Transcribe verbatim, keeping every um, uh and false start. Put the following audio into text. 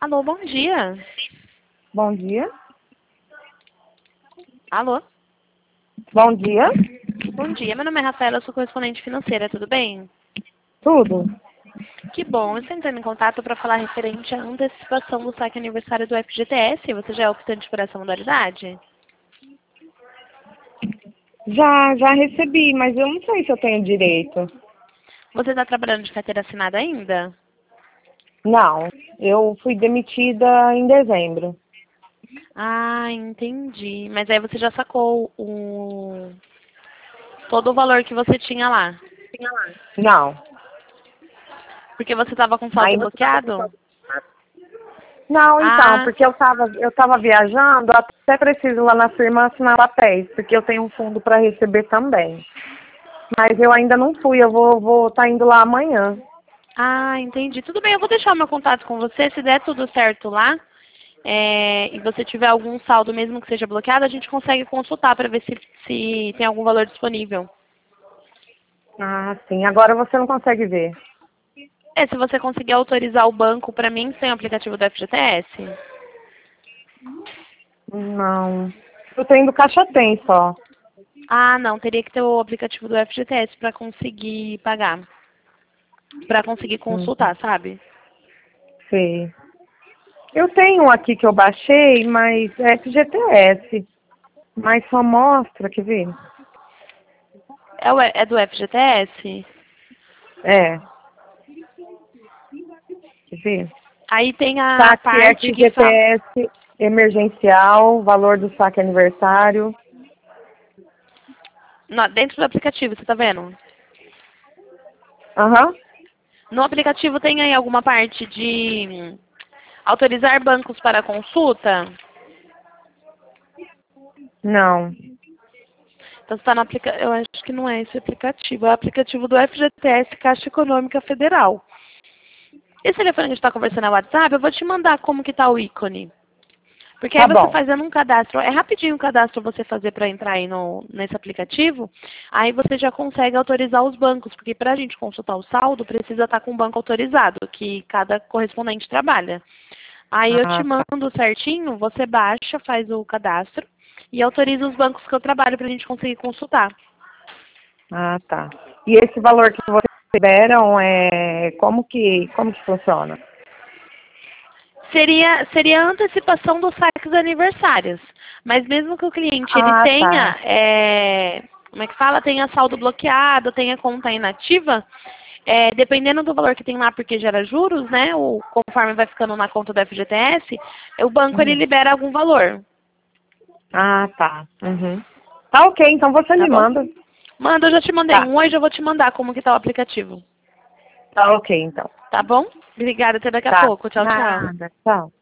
Alô, bom dia. Bom dia. Alô? Bom dia. Bom dia, meu nome é Rafaela, eu sou correspondente financeira, tudo bem? Tudo? Que bom, eu estou entrando em contato para falar referente à antecipação do saque aniversário do F G T S. Você já é optante por essa modalidade? Já, já recebi, mas eu não sei se eu tenho direito. Você está trabalhando de carteira assinada ainda? Não, eu fui demitida em dezembro. Ah, entendi. Mas aí você já sacou o... todo o valor que você tinha lá? Não. Porque você estava com saldo Ainda... bloqueado? Não, então, Ah, porque eu estava eu tava viajando, até preciso lá na firma assinar papéis, porque eu tenho um fundo para receber também. Mas eu ainda não fui, eu vou vou tá indo lá amanhã. ah, entendi. Tudo bem, eu vou deixar o meu contato com você. Se der tudo certo lá, é, e você tiver algum saldo, mesmo que seja bloqueado, a gente consegue consultar para ver se, se tem algum valor disponível. Ah, sim. Agora você não consegue ver. É, se você conseguir autorizar o banco para mim sem o aplicativo do F G T S. Não. Eu tenho do Caixa Tem só. Ah, não, teria que ter o aplicativo do F G T S para conseguir pagar. Para conseguir Hum, consultar, sabe? sei. Eu tenho um aqui que eu baixei, mas é F G T S. Mas só mostra, quer ver? É, o- é do F G T S? É, quer ver? Aí tem a Saque parte que fala... F G T S emergencial, valor do saque aniversário. Não, dentro do aplicativo, você tá vendo? Aham. No aplicativo tem aí alguma parte de autorizar bancos para consulta? Não. Então, você está no aplicativo. Eu acho que não é esse aplicativo. É o aplicativo do F G T S Caixa Econômica Federal. Esse telefone que a gente está conversando no WhatsApp, eu vou te mandar como que tá o ícone. Porque aí Tá você bom. fazendo um cadastro, é rapidinho o cadastro você fazer para entrar aí no, nesse aplicativo, aí você já consegue autorizar os bancos, porque para a gente consultar o saldo, precisa estar com o banco autorizado, que cada correspondente trabalha. Aí eu te Ah, tá. mando certinho, você baixa, faz o cadastro e autoriza os bancos que eu trabalho para a gente conseguir consultar. Ah, tá. E esse valor que vocês liberam, é... como que, como que funciona? Seria, seria a antecipação dos saques aniversários. Mas mesmo que o cliente ele Ah, tá. tenha, é, como é que fala, tenha saldo bloqueado, tenha conta inativa, é, dependendo do valor que tem lá, porque gera juros, né, o, conforme vai ficando na conta do F G T S, o banco ele Uhum. libera algum valor, Ah, tá. Uhum. Tá ok, então você tá me bom? manda. Manda, eu já te mandei Tá. um, hoje eu vou te mandar como que tá o aplicativo. Tá ok, então. Tá bom? Obrigada, até daqui a Tá. pouco. Tchau, tchau. Nada. Tchau.